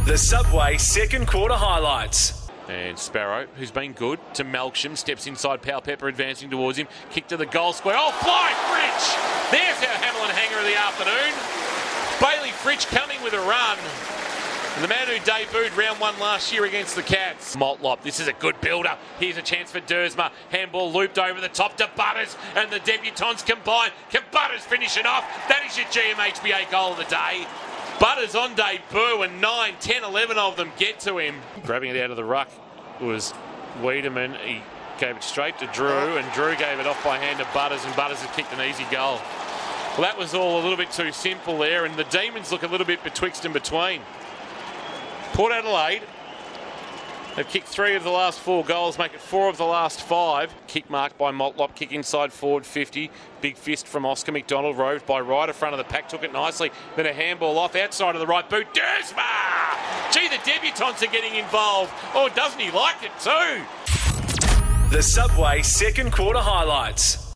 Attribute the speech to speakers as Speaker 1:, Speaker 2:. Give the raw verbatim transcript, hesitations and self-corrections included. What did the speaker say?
Speaker 1: The Subway second quarter highlights.
Speaker 2: And Sparrow, who's been good, to Melksham, steps inside. Powell Pepper advancing towards him. Kick to the goal square. Oh, fly, Fritsch! There's our Hamilton hanger of the afternoon. Bailey Fritsch coming with a run. And the man who debuted round one last year against the Cats. Motlop, this is a good build-up. Here's a chance for Dersma. Handball looped over the top to Butters. And the debutants combine. Can Butters finish it off? That is your G M H B A goal of the day. Butters on debut, and nine, ten, eleven of them get to him. Grabbing it out of the ruck was Wiedemann. He gave it straight to Drew, and Drew gave it off by hand to Butters, and Butters has kicked an easy goal. Well, that was all a little bit too simple there, and the Demons look a little bit betwixt and between. Port Adelaide, they've kicked three of the last four goals, make it four of the last five. Kick marked by Motlop, kick inside forward fifty. Big fist from Oscar McDonald, roved by Ryder, front of the pack, took it nicely. Then a handball off, outside of the right boot. Dersma! Gee, the debutants are getting involved. Oh, doesn't he like it too?
Speaker 1: The Subway second quarter highlights.